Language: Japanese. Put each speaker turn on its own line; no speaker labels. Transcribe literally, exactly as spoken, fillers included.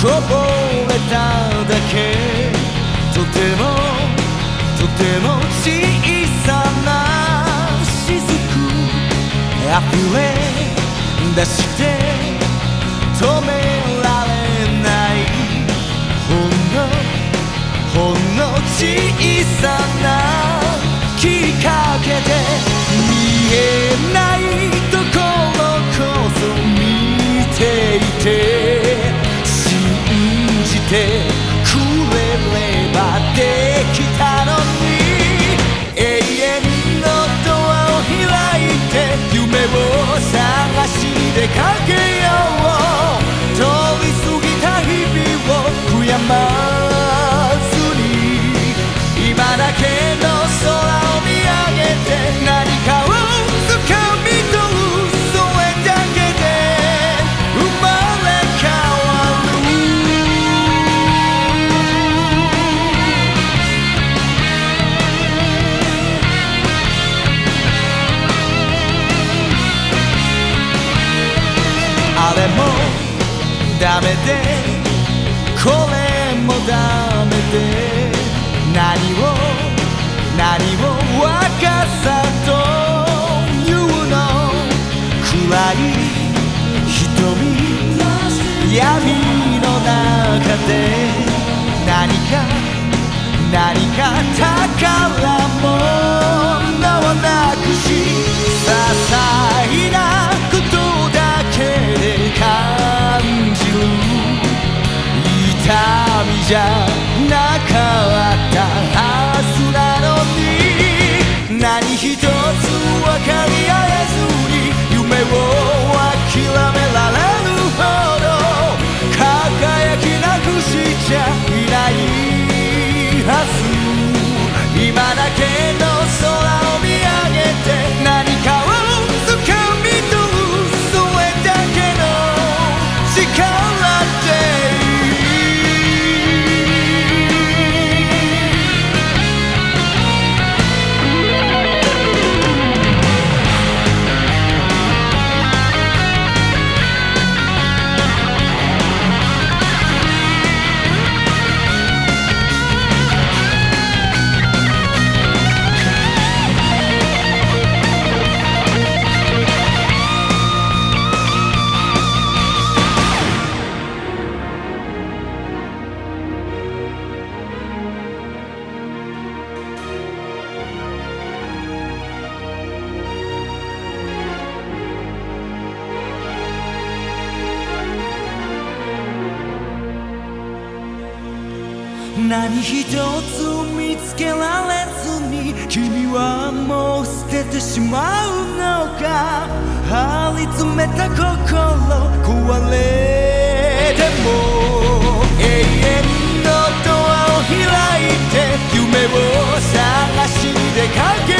こぼれただけ、とてもとても小さな雫溢れ出して止められない、ほんのほんの小さなきっかけで、見えないところこそ見ていて、信じてくれればできたのに、永遠のドアを開いて夢を探しに出かけよう、通り過ぎた日々を悔やまずに、今だけの空を見上げて何かを掴み取る、それだけで生まれ変わる。あれもダメでこれもダメで、何を何を若さというの、暗い瞳闇の中で何か何か宝物をなくし、些細なことだけで感じる痛みじゃなかったはずなのに、何一つ分かり合えずに夢を諦められるほど輝きなくしちゃいないはず。今だけの空を見上げて何かを掴み取る、それだけの力で何一つ見つけられずに君はもう捨ててしまうのか、張り詰めた心壊れても永遠のドアを開いて夢を探しに出かけ